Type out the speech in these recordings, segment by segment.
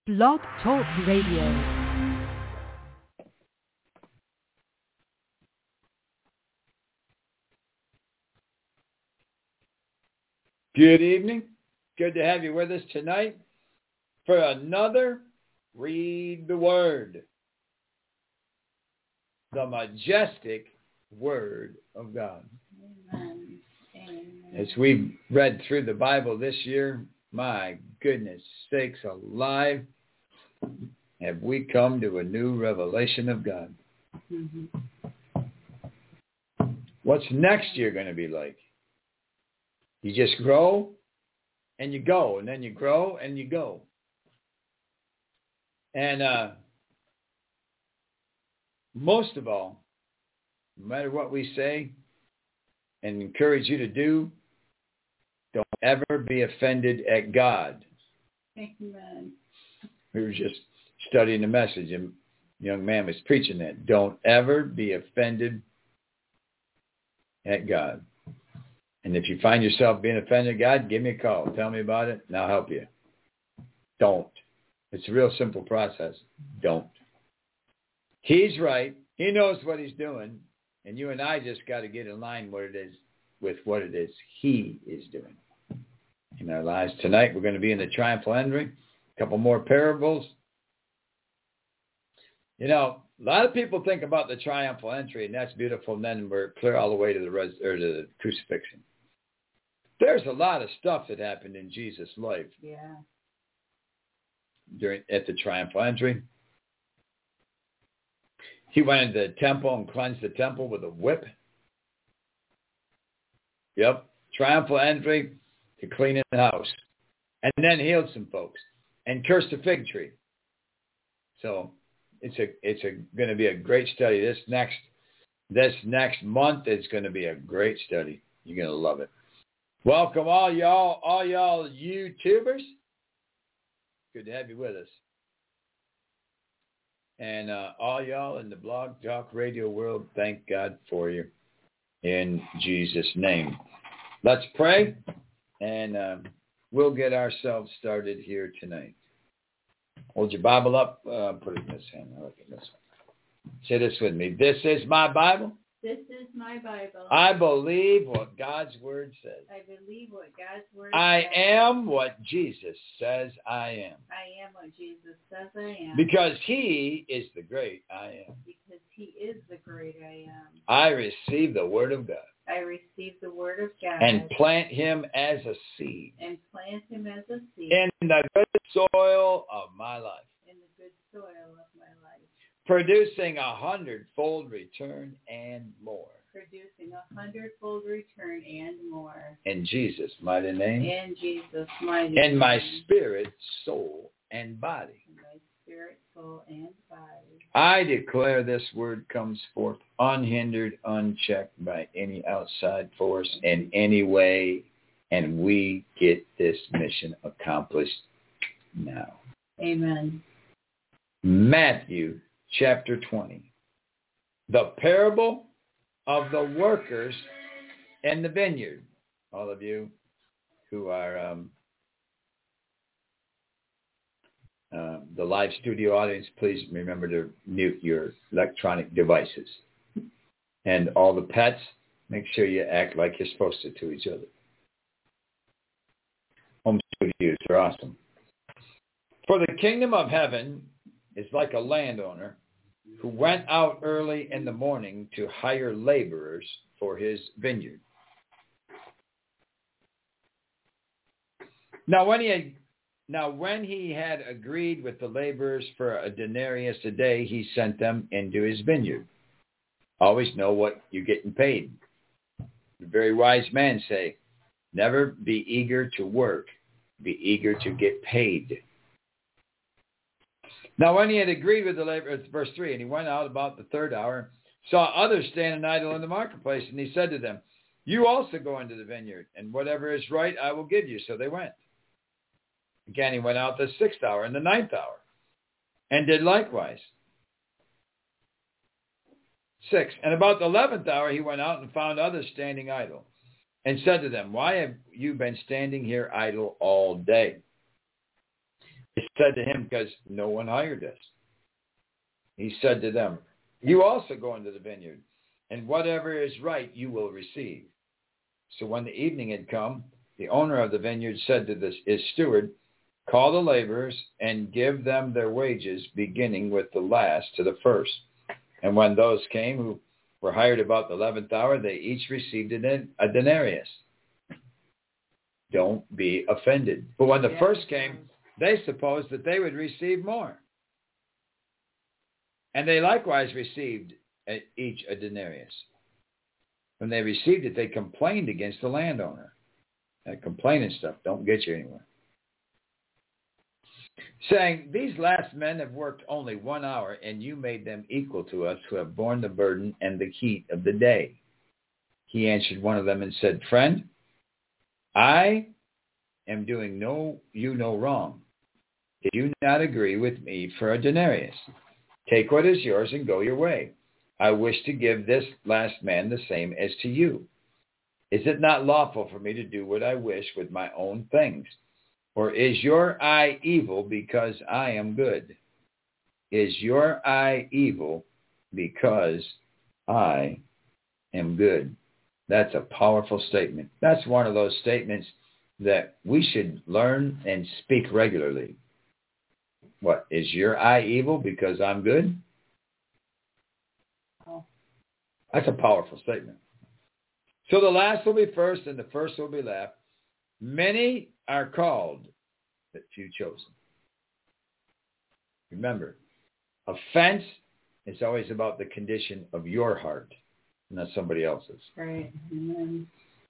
Blog Talk Radio. Good evening. Good to have you with us tonight for another Read the Word, the majestic Word of God. Amen. As we've read through the Bible this year, my goodness sakes alive, have we come to a new revelation of God. Mm-hmm. What's next year going to be like? You just grow and you go, and then you grow and you go. And most of all, no matter what we say and encourage you to do, don't ever be offended at God. Amen. We were just studying the message, and a young man was preaching that. Don't ever be offended at God. And if you find yourself being offended at God, give me a call. Tell me about it, and I'll help you. Don't. It's a real simple process. Don't. He's right. He knows what he's doing. And you and I just got to get in line with what it is he is doing in our lives. Tonight we're going to be in the triumphal entry. A couple more parables. You know, a lot of people think about the triumphal entry, and that's beautiful, and then we're clear all the way to the crucifixion. There's a lot of stuff that happened in Jesus' life. Yeah. At the triumphal entry. He went into the temple and cleansed the temple with a whip. Yep. Triumphal entry to clean the house. And then healed some folks. And cursed the fig tree. So it's going to be a great study. This next month is going to be a great study. You're going to love it. Welcome all y'all YouTubers. Good to have you with us. And all y'all in the Blog Talk Radio world, thank God for you in Jesus' name. Let's pray, and we'll get ourselves started here tonight. Hold your Bible up. Put it in this hand. I'll look at this one. Say this with me. This is my Bible. This is my Bible. I believe what God's Word says. I believe what God's Word I says. am what Jesus says I am. I am what Jesus says I am. Because he is the great I am. Because he is the great I am. I receive the Word of God. I receive the Word of God. And plant him as a seed. And plant him as a seed. In the good soil of my life. In the good soil of my life. Producing 100-fold return and more. Producing 100-fold return and more. In Jesus' mighty name. In Jesus' mighty name. In my spirit, soul, and body. In my spirit, soul, and body. I declare this word comes forth unhindered, unchecked by any outside force in any way, and we get this mission accomplished now. Amen. Matthew chapter 20. The parable of the workers in the vineyard. All of you who are the live studio audience, please remember to mute your electronic devices. And all the pets, make sure you act like you're supposed to each other. Home studios are awesome. For the kingdom of heaven is like a landowner who went out early in the morning to hire laborers for his vineyard. Now when he had agreed with the laborers for a denarius a day, he sent them into his vineyard. Always know what you're getting paid. The very wise man say, never be eager to work, be eager to get paid. Now when he had agreed with the laborers, verse 3, and he went out about the third hour, saw others standing idle in the marketplace, and he said to them, you also go into the vineyard, and whatever is right I will give you. So they went. Again he went out the 6th hour and the 9th hour, and did likewise. 6. And about the 11th hour he went out and found others standing idle, and said to them, why have you been standing here idle all day? They said to him, because no one hired us. He said to them, you also go into the vineyard, and whatever is right you will receive. So when the evening had come, the owner of the vineyard said to his steward, call the laborers and give them their wages, beginning with the last to the first. And when those came who were hired about the 11th hour, they each received a denarius. Don't be offended. But when the first came, they supposed that they would receive more. And they likewise received each a denarius. When they received it, they complained against the landowner. That complaining stuff don't get you anywhere. Saying, these last men have worked only 1 hour, and you made them equal to us who have borne the burden and the heat of the day. He answered one of them and said, friend, I am doing you no wrong. Did you not agree with me for a denarius? Take what is yours and go your way. I wish to give this last man the same as to you. Is it not lawful for me to do what I wish with my own things? Or is your eye evil because I am good? Is your eye evil because I am good? That's a powerful statement. That's one of those statements that we should learn and speak regularly. What, is your eye evil because I'm good? That's a powerful statement. So the last will be first and the first will be last. Many are called, but few chosen. Remember, offense is always about the condition of your heart, not somebody else's. Right. Amen.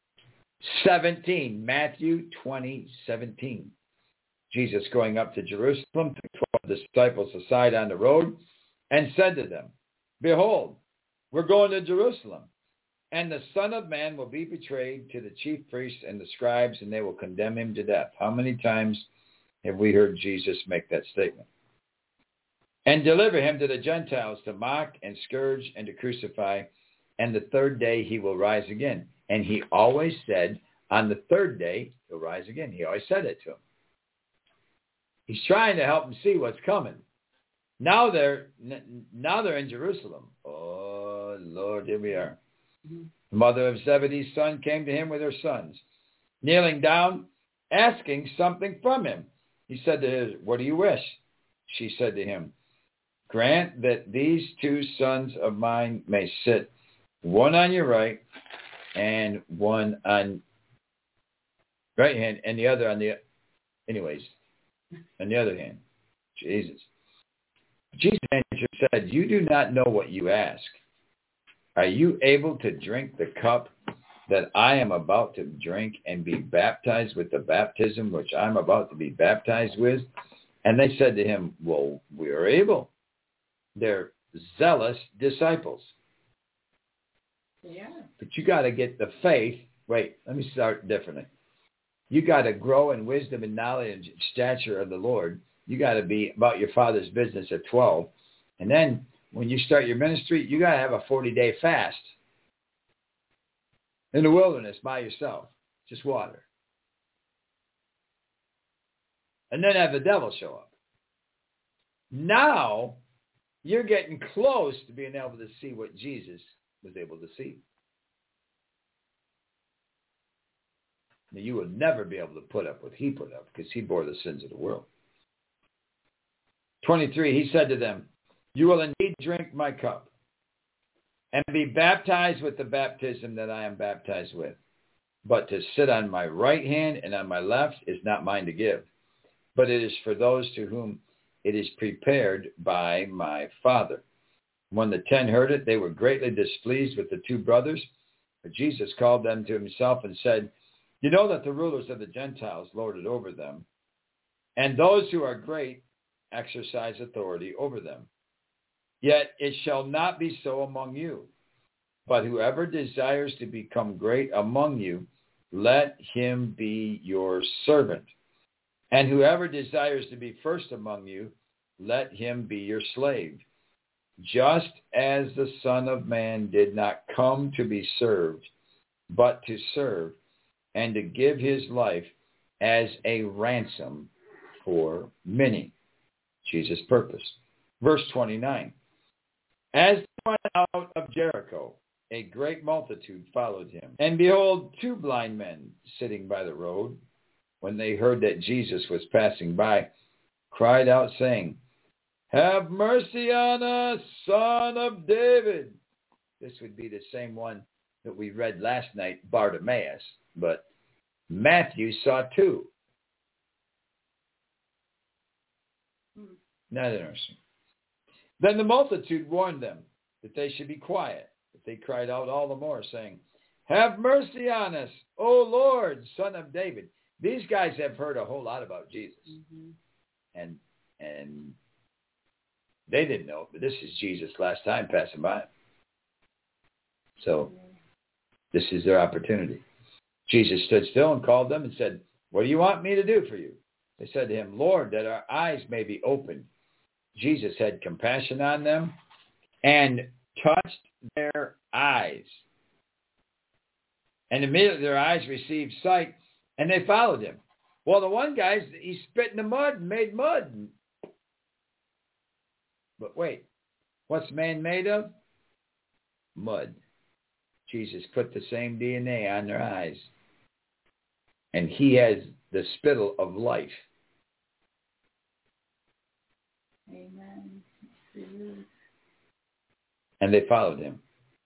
17, Matthew 20:17. Jesus going up to Jerusalem took 12 disciples aside on the road and said to them, behold, we're going to Jerusalem, and the Son of Man will be betrayed to the chief priests and the scribes, and they will condemn him to death. How many times have we heard Jesus make that statement? And deliver him to the Gentiles to mock and scourge and to crucify, and the third day he will rise again. And he always said, on the third day he'll rise again. He always said it to him. He's trying to help them see what's coming. Now they're in Jerusalem. Oh, Lord, here we are. The mother of Zebedee's son came to him with her sons, kneeling down, asking something from him. He said to her, what do you wish? She said to him, grant that these 2 sons of mine may sit, one on your right and one on right hand and the other on the other hand. Jesus. Jesus said, you do not know what you ask. Are you able to drink the cup that I am about to drink and be baptized with the baptism which I'm about to be baptized with? And they said to him, well, we are able. They're zealous disciples. Yeah. But you got to get the faith. Wait, let me start differently. You got to grow in wisdom and knowledge and stature of the Lord. You got to be about your Father's business at 12. And then when you start your ministry, you got to have a 40-day fast in the wilderness by yourself, just water. And then have the devil show up. Now you're getting close to being able to see what Jesus was able to see. Now, you will never be able to put up what he put up because he bore the sins of the world. 23, he said to them, you will indeed drink my cup and be baptized with the baptism that I am baptized with. But to sit on my right hand and on my left is not mine to give, but it is for those to whom it is prepared by my Father. When the 10 heard it, they were greatly displeased with the 2 brothers. But Jesus called them to himself and said, you know that the rulers of the Gentiles lord it over them, and those who are great exercise authority over them. Yet it shall not be so among you. But whoever desires to become great among you, let him be your servant. And whoever desires to be first among you, let him be your slave. Just as the Son of Man did not come to be served, but to serve, and to give his life as a ransom for many. Jesus' purpose. Verse 29. As they went out of Jericho, a great multitude followed him. And behold, 2 blind men sitting by the road, when they heard that Jesus was passing by, cried out, saying, Have mercy on us, Son of David. This would be the same one that we read last night, Bartimaeus. But Matthew saw 2. Not interesting. Then the multitude warned them that they should be quiet. But they cried out all the more, saying, Have mercy on us, O Lord, Son of David. These guys have heard a whole lot about Jesus. Mm-hmm. And they didn't know, but this is Jesus' last time passing by. So this is their opportunity. Jesus stood still and called them and said, What do you want me to do for you? They said to him, Lord, that our eyes may be opened. Jesus had compassion on them and touched their eyes. And immediately their eyes received sight, and they followed him. Well, the one guy, he spit in the mud and made mud. But wait, what's man made of? Mud. Jesus put the same DNA on their eyes. And he has the spittle of life. Amen. And they followed him.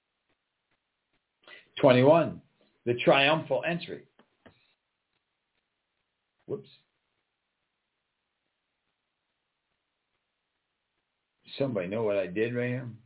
21, the triumphal entry. Whoops. Somebody know what I did right here?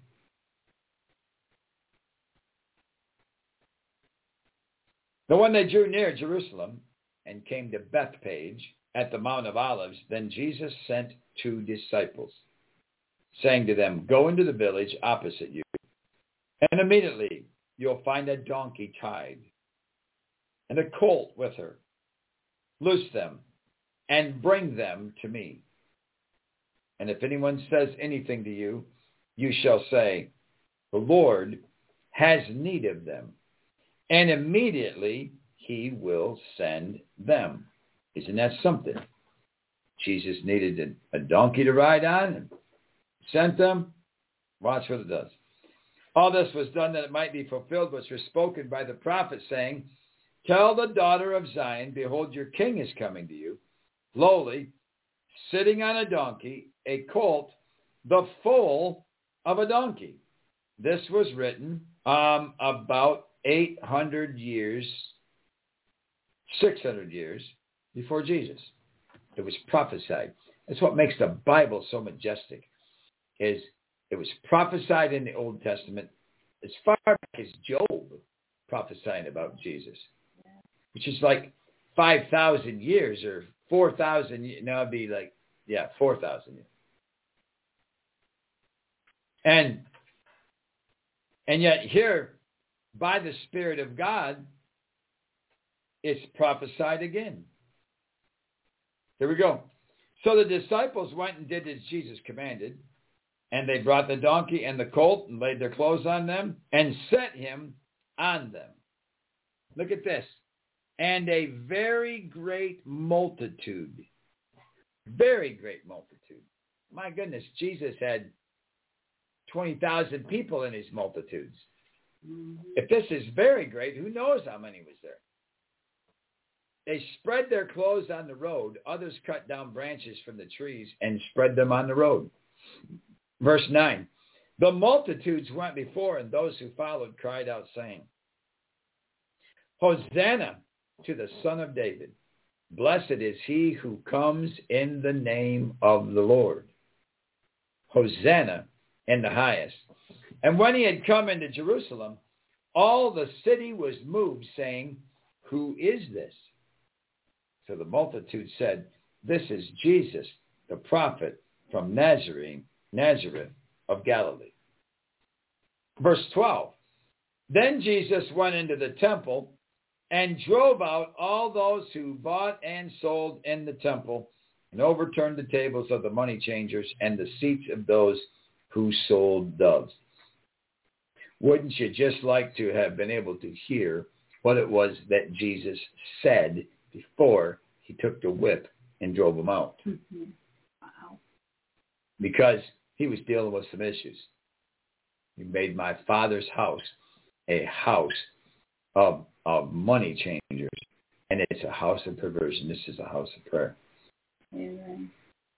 But when they drew near Jerusalem and came to Bethphage at the Mount of Olives, then Jesus sent 2 disciples, saying to them, Go into the village opposite you, and immediately you'll find a donkey tied, and a colt with her. Loose them, and bring them to me. And if anyone says anything to you, you shall say, The Lord has need of them, and immediately he will send them. Isn't that something? Jesus needed a donkey to ride on and sent them. Watch what it does. All this was done that it might be fulfilled, which was spoken by the prophet, saying, Tell the daughter of Zion, behold, your king is coming to you, lowly, sitting on a donkey, a colt, the foal of a donkey. This was written about 600 years before Jesus. It was prophesied. That's what makes the Bible so majestic, is it was prophesied in the Old Testament as far back as Job prophesying about Jesus, which is like 5,000 years or 4,000 years. Now it'd be like, 4,000 years. And yet here, by the Spirit of God, it's prophesied again. Here we go. So the disciples went and did as Jesus commanded, and they brought the donkey and the colt and laid their clothes on them and set him on them. Look at this. And a very great multitude. Very great multitude. My goodness, Jesus had 20,000 people in his multitudes. If this is very great, who knows how many was there? They spread their clothes on the road. Others cut down branches from the trees and spread them on the road. Verse 9, the multitudes went before, and those who followed cried out, saying, Hosanna to the Son of David. Blessed is he who comes in the name of the Lord. Hosanna in the highest. And when he had come into Jerusalem, all the city was moved, saying, Who is this? So the multitude said, This is Jesus, the prophet from Nazareth of Galilee. Verse 12, Then Jesus went into the temple and drove out all those who bought and sold in the temple, and overturned the tables of the money changers and the seats of those who sold doves. Wouldn't you just like to have been able to hear what it was that Jesus said before he took the whip and drove them out. Mm-hmm. Wow. Because he was dealing with some issues. He made my Father's house a house of money changers. And it's a house of perversion. This is a house of prayer. Amen.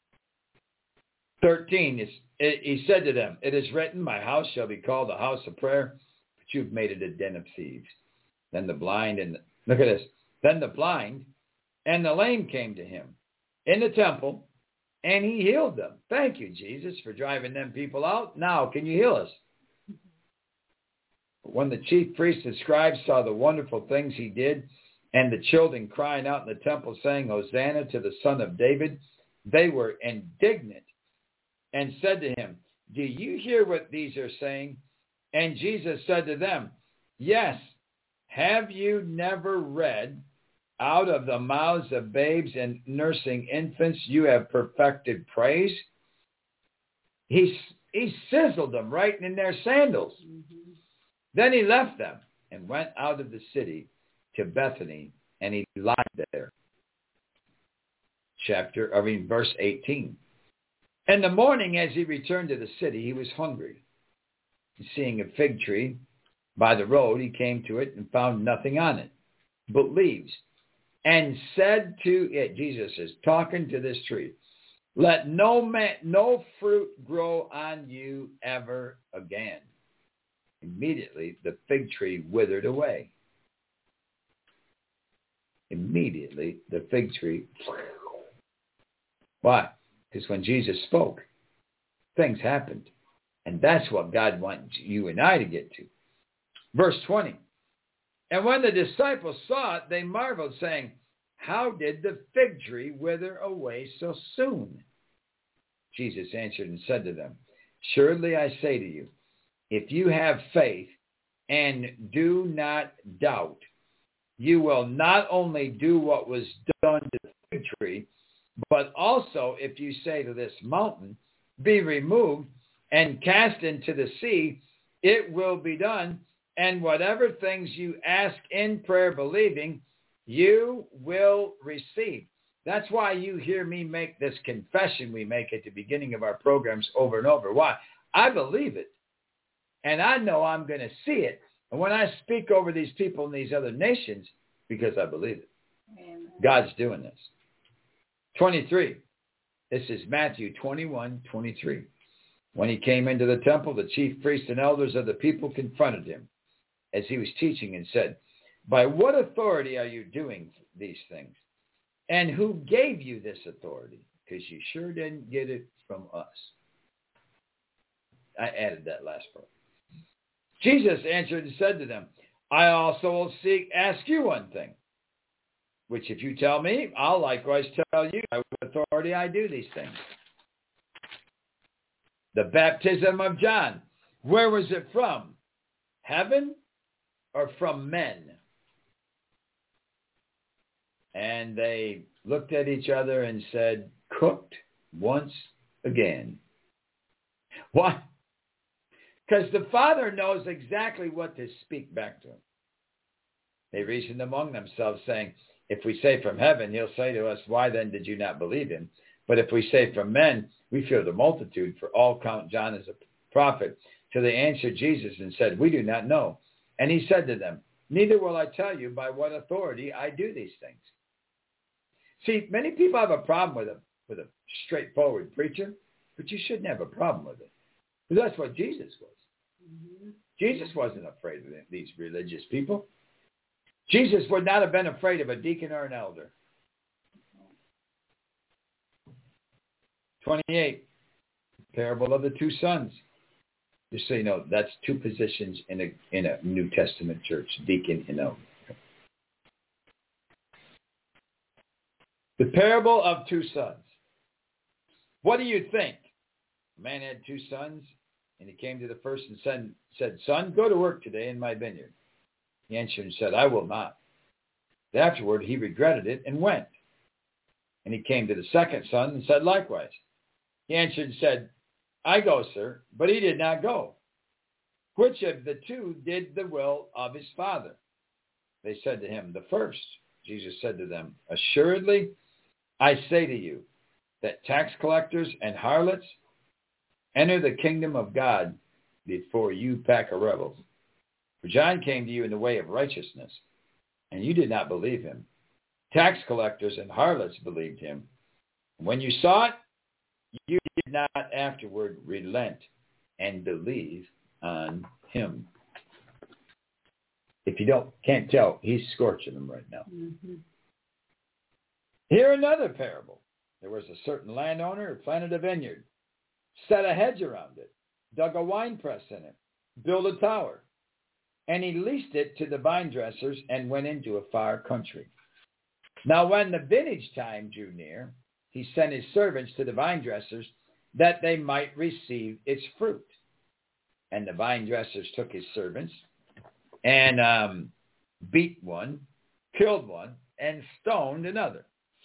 13, he said to them, "It is written, my house shall be called a house of prayer, but you've made it a den of thieves." Then the blind look at this. Then the blind and the lame came to him in the temple, and he healed them. Thank you, Jesus, for driving them people out. Now, can you heal us? But when the chief priests and scribes saw the wonderful things he did, and the children crying out in the temple, saying, "Hosanna to the Son of David," they were indignant and said to him, "Do you hear what these are saying?" And Jesus said to them, "Yes, have you never read, out of the mouths of babes and nursing infants you have perfected praise?" He sizzled them right in their sandals. Mm-hmm. Then he left them and went out of the city to Bethany, and he lied there. Verse 18. In the morning, as he returned to the city, he was hungry. Seeing a fig tree by the road, he came to it and found nothing on it but leaves, and said to it, Jesus is talking to this tree, "Let no fruit grow on you ever again." Immediately, the fig tree withered away. Immediately, the fig tree. Why? Because when Jesus spoke, things happened. And that's what God wants you and I to get to. Verse 20. And when the disciples saw it, they marveled, saying, "How did the fig tree wither away so soon?" Jesus answered and said to them, "Surely I say to you, if you have faith and do not doubt, you will not only do what was done to the fig tree, but also if you say to this mountain, 'Be removed and cast into the sea,' it will be done. And whatever things you ask in prayer believing, you will receive." That's why you hear me make this confession we make at the beginning of our programs over and over. Why? I believe it. And I know I'm going to see it. And when I speak over these people in these other nations, because I believe it. Amen. God's doing this. 23. This is Matthew 21:23. When he came into the temple, the chief priests and elders of the people confronted him as he was teaching and said, "By what authority are you doing these things? And who gave you this authority?" Because you sure didn't get it from us. I added that last part. Jesus answered and said to them, "I also will ask you one thing, which if you tell me, I'll likewise tell you by what authority I do these things. The baptism of John, where was it from? Heaven or from men?" And they looked at each other and said, "Cooked once again." Why? Because the Father knows exactly what to speak back to him. They reasoned among themselves, saying, "If we say from heaven, he'll say to us, 'Why then did you not believe him?' But if we say from men, we fear the multitude, for all count John as a prophet." So they answered Jesus and said, "We do not know." And he said to them, "Neither will I tell you by what authority I do these things." See, many people have a problem with a straightforward preacher, but you shouldn't have a problem with it. Because that's what Jesus was. Mm-hmm. Jesus wasn't afraid of these religious people. Jesus would not have been afraid of a deacon or an elder. 28, parable of the two sons. Just so you know, that's two positions in a New Testament church, deacon and elder. The parable of two sons. What do you think? A man had two sons, and he came to the first and said, "Son, go to work today in my vineyard." He answered and said, "I will not." Afterward, he regretted it and went. And he came to the second son and said likewise. He answered and said, "I go, sir." But he did not go. Which of the two did the will of his father? They said to him, "The first." Jesus said to them, "Assuredly, I say to you that tax collectors and harlots enter the kingdom of God before you, pack of rebels. For John came to you in the way of righteousness, and you did not believe him. Tax collectors and harlots believed him. When you saw it, you did not afterward relent and believe on him. If you can't tell, he's scorching them right now. Mm-hmm. Here another parable. There was a certain landowner who planted a vineyard, set a hedge around it, dug a wine press in it, built a tower, and he leased it to the vine dressers and went into a far country. Now when the vintage time drew near, he sent his servants to the vine dressers that they might receive its fruit. And the vine dressers took his servants and beat one, killed one, and stoned another.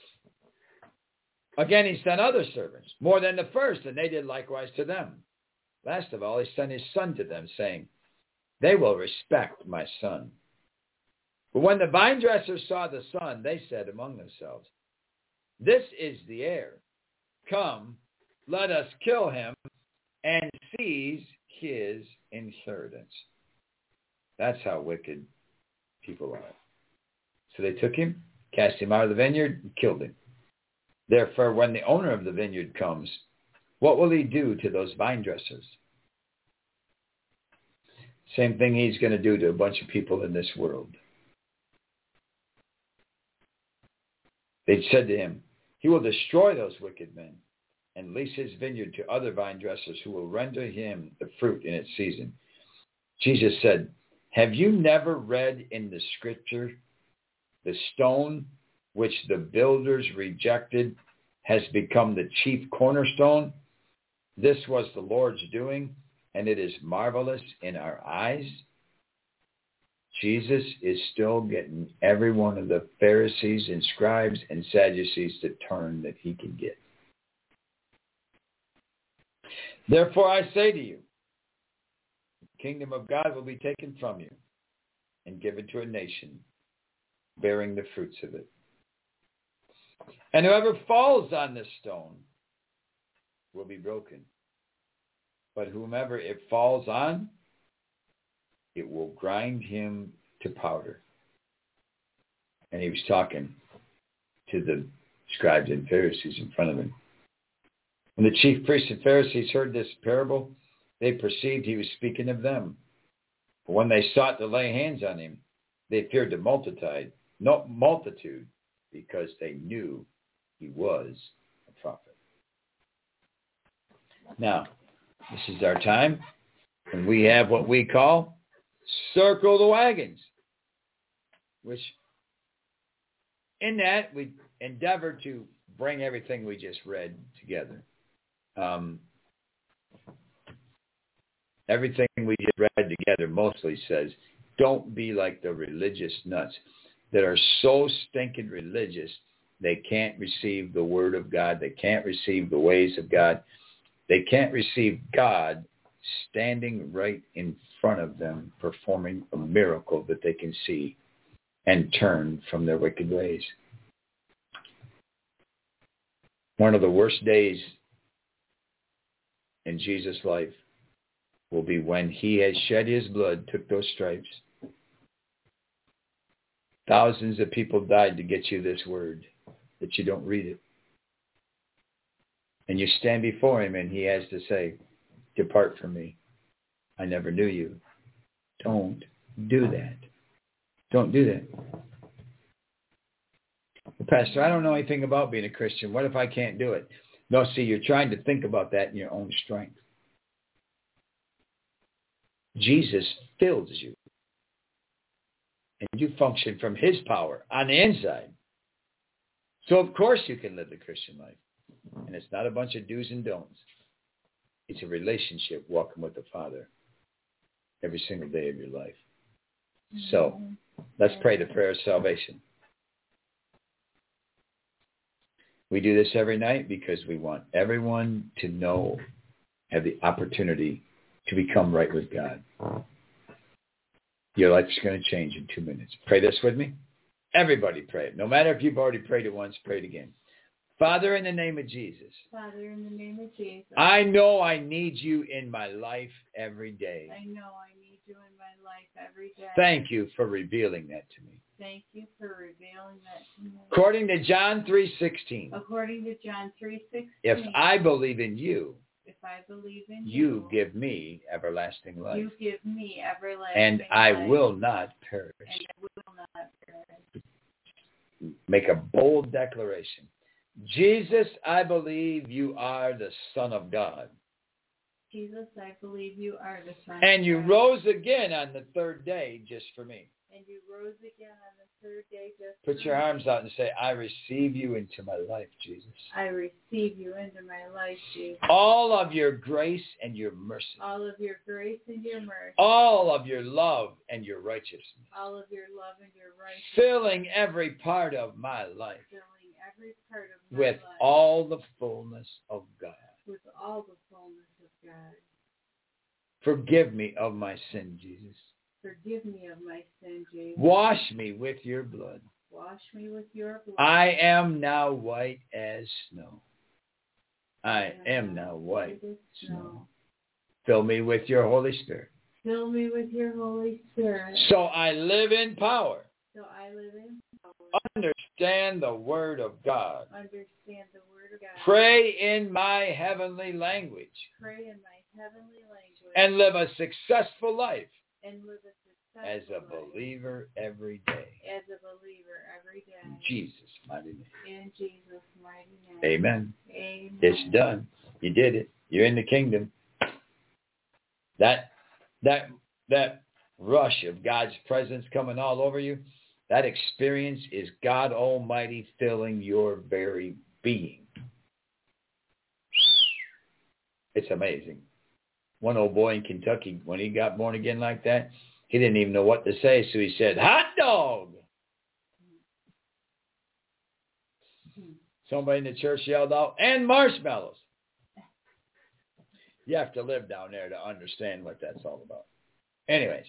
Again, he sent other servants, more than the first, and they did likewise to them. Last of all, he sent his son to them, saying, they will respect my son. But when the vine dressers saw the son, they said among themselves, this is the heir. Come, let us kill him and seize his inheritance. That's how wicked people are. So they took him, cast him out of the vineyard, and killed him. Therefore, when the owner of the vineyard comes, what will he do to those vine dressers? Same thing he's going to do to a bunch of people in this world. They said to him, he will destroy those wicked men and lease his vineyard to other vine dressers who will render him the fruit in its season. Jesus said, have you never read in the scripture, the stone which the builders rejected has become the chief cornerstone? This was the Lord's doing, and it is marvelous in our eyes. Jesus is still getting every one of the Pharisees and scribes and Sadducees to turn that he can get. Therefore I say to you, the kingdom of God will be taken from you and given to a nation bearing the fruits of it. And whoever falls on this stone will be broken. But whomever it falls on, it will grind him to powder. And he was talking to the scribes and Pharisees in front of him. When the chief priests and Pharisees heard this parable, they perceived he was speaking of them. But when they sought to lay hands on him, they feared the multitude because they knew he was a prophet. Now, this is our time, and we have what we call Circle the Wagons, which in that we endeavor to bring everything we just read together. Everything we just read together mostly says, don't be like the religious nuts that are so stinking religious they can't receive the word of God. They can't receive the ways of God. They can't receive God standing right in front of them, performing a miracle that they can see and turn from their wicked ways. One of the worst days in Jesus' life will be when he has shed his blood, took those stripes. Thousands of people died to get you this word, but you don't read it. And you stand before him and he has to say, depart from me. I never knew you. Don't do that. Don't do that. Well, Pastor, I don't know anything about being a Christian. What if I can't do it? No, see, you're trying to think about that in your own strength. Jesus fills you. And you function from his power on the inside. So of course you can live the Christian life. And it's not a bunch of do's and don'ts. It's a relationship walking with the Father every single day of your life. So let's pray the prayer of salvation. We do this every night because we want everyone to know, have the opportunity to become right with God. Your life is going to change in 2 minutes. Pray this with me. Everybody pray it. No matter if you've already prayed it once, pray it again. Father, in the name of Jesus, Father, in the name of Jesus, I know I need you in my life every day. I know I need you in my life every day. Thank you for revealing that to me. Thank you for revealing that to me. According to John 3:16, According to John 3:16, if I believe in you, if I believe in you give me everlasting life, you give me everlasting and life, I will not perish. and I will not perish. Make a bold declaration. Jesus, I believe you are the Son of God. Jesus, I believe you are the Son And of you God. rose again on the third day just for me. And you rose again on the third day just Put for your me. arms out and say, I receive you into my life, Jesus. I receive you into my life, Jesus. All of your grace and your mercy. All of your grace and your mercy. All of your love and your righteousness. All of your love and your righteousness. Filling every part of my life Filling every part of my with life. all the fullness of God. With all the fullness of God. Forgive me of my sin, Jesus. Forgive me of my sin, Jesus. Wash me with your blood. Wash me with your blood. I am now white as snow. I am now white as snow. Fill me with your Holy Spirit. Fill me with your Holy Spirit. So I live in power. So I live in power. Understand the Word of God. Understand the Word of God. Pray in my heavenly language. Pray in my heavenly language. And live a successful life And live a as successful a life. believer every day. As a believer every day. In Jesus' mighty name. In Jesus' mighty name. Amen. Amen. It's done. You did it. You're in the kingdom. That rush of God's presence coming all over you, that experience is God Almighty filling your very being. It's amazing. One old boy in Kentucky, when he got born again like that, he didn't even know what to say, so he said, hot dog! Somebody in the church yelled out, and marshmallows. You have to live down there to understand what that's all about. Anyways,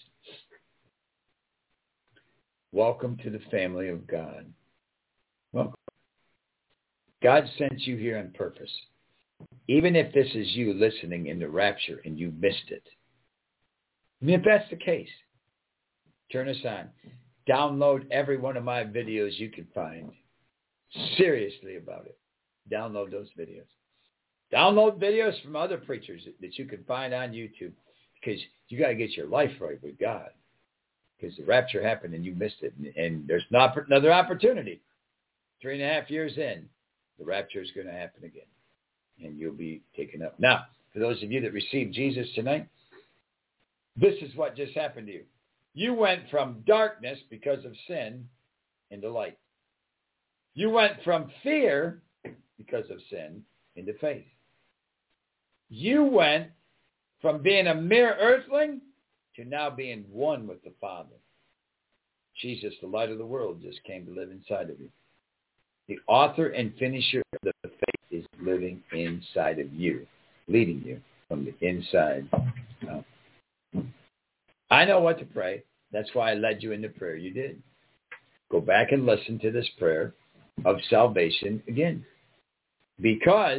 welcome to the family of God. Welcome. God sent you here on purpose. Even if this is you listening in the rapture and you missed it. I mean, if that's the case, turn us on. Download every one of my videos you can find. Seriously about it. Download those videos. Download videos from other preachers that you can find on YouTube, because you got to get your life right with God, because the rapture happened and you missed it. And there's not another opportunity. 3.5 years in, the rapture is going to happen again, and you'll be taken up. Now, for those of you that received Jesus tonight, this is what just happened to you. You went from darkness because of sin into light. You went from fear because of sin into faith. You went from being a mere earthling to now being one with the Father. Jesus, the light of the world, just came to live inside of you. The author and finisher of the faith is living inside of you, leading you from the inside out. I know what to pray. That's why I led you into prayer. You did. Go back and listen to this prayer of salvation again, because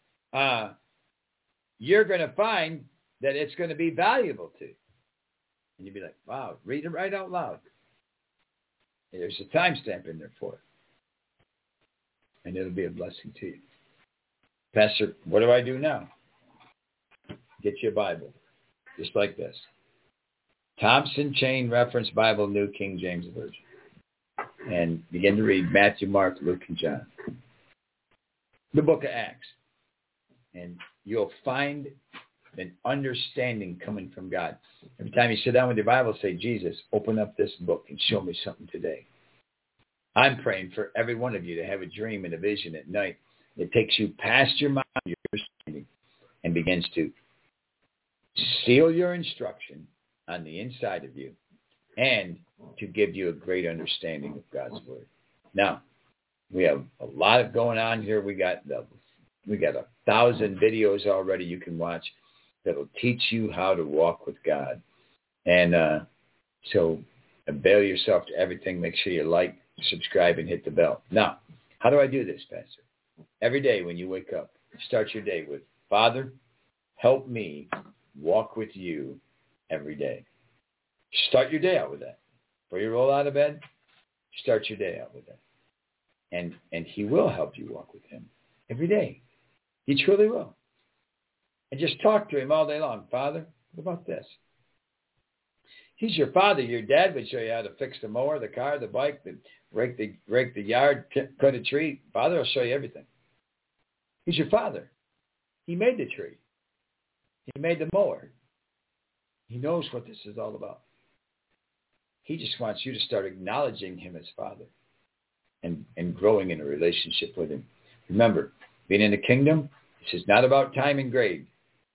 you're going to find that it's going to be valuable to you. And you'll be like, wow, read it right out loud. And there's a timestamp in there for it. And it'll be a blessing to you. Pastor, what do I do now? Get you a Bible, just like this. Thompson Chain Reference Bible, New King James Version. And begin to read Matthew, Mark, Luke, and John. The book of Acts. And you'll find an understanding coming from God. Every time you sit down with your Bible, say, Jesus, open up this book and show me something today. I'm praying for every one of you to have a dream and a vision at night that takes you past your mind, your understanding, and begins to seal your instruction on the inside of you and to give you a great understanding of God's Word. Now, we have a lot going on here. We got 1,000 videos already you can watch that'll teach you how to walk with God. And so avail yourself to everything. Make sure you like, subscribe, and hit the bell. Now, how do I do this, Pastor? Every day when you wake up, start your day with, Father, help me walk with you every day. Start your day out with that. Before you roll out of bed, start your day out with that. And he will help you walk with him every day. He truly will. And just talk to him all day long. Father, what about this? He's your father. Your dad would show you how to fix the mower, the car, the bike, rake the yard, cut a tree. Father will show you everything. He's your father. He made the tree. He made the mower. He knows what this is all about. He just wants you to start acknowledging him as Father and growing in a relationship with him. Remember, being in the kingdom, this is not about time and grade.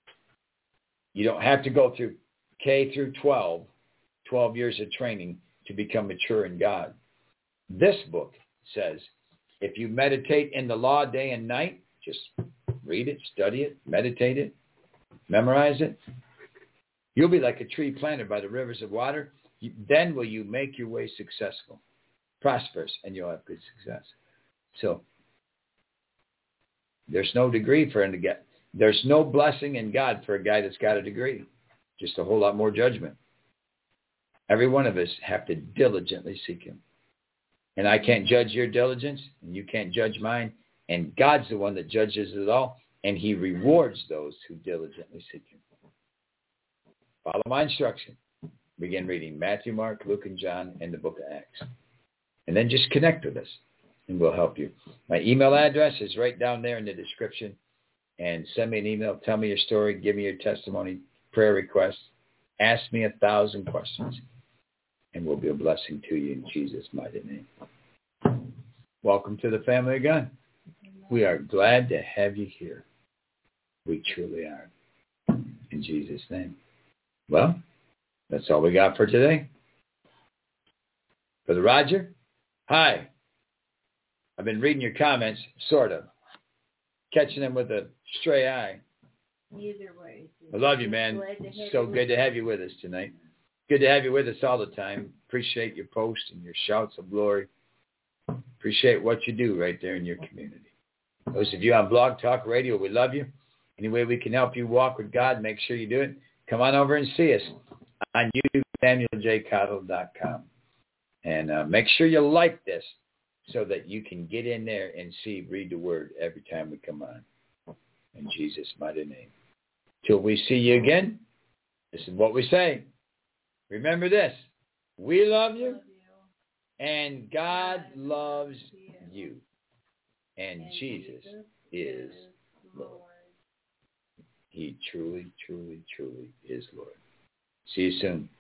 You don't have to go through K through 12 years of training to become mature in God. This book says, if you meditate in the law day and night, just read it, study it, meditate it, memorize it, you'll be like a tree planted by the rivers of water. Then will you make your way successful, prosperous, and you'll have good success. So there's no degree for him to get. There's no blessing in God for a guy that's got a degree. Just a whole lot more judgment. Every one of us have to diligently seek him. And I can't judge your diligence, and you can't judge mine. And God's the one that judges it all, and he rewards those who diligently seek him. Follow my instruction. Begin reading Matthew, Mark, Luke, and John, and the book of Acts. And then just connect with us, and we'll help you. My email address is right down there in the description. And send me an email. Tell me your story. Give me your testimony, prayer requests. Ask me 1,000 questions. And we'll be a blessing to you in Jesus' mighty name. Welcome to the family of God. We are glad to have you here. We truly are. In Jesus' name. Well, that's all we got for today. Brother Roger, hi. I've been reading your comments, sort of. Catching them with a stray eye. Either way. I love you, man. So good to have you with us tonight. Good to have you with us all the time. Appreciate your posts and your shouts of glory. Appreciate what you do right there in your community. Those of you on Blog Talk Radio, we love you. Any way we can help you walk with God, make sure you do it. Come on over and see us on YouTube, SamuelJCottle.com. And make sure you like this so that you can get in there and read the word every time we come on. In Jesus' mighty name. Till we see you again, this is what we say. Remember this. We love you, and God loves you. And Jesus is Lord. He truly, truly, truly is Lord. See you soon.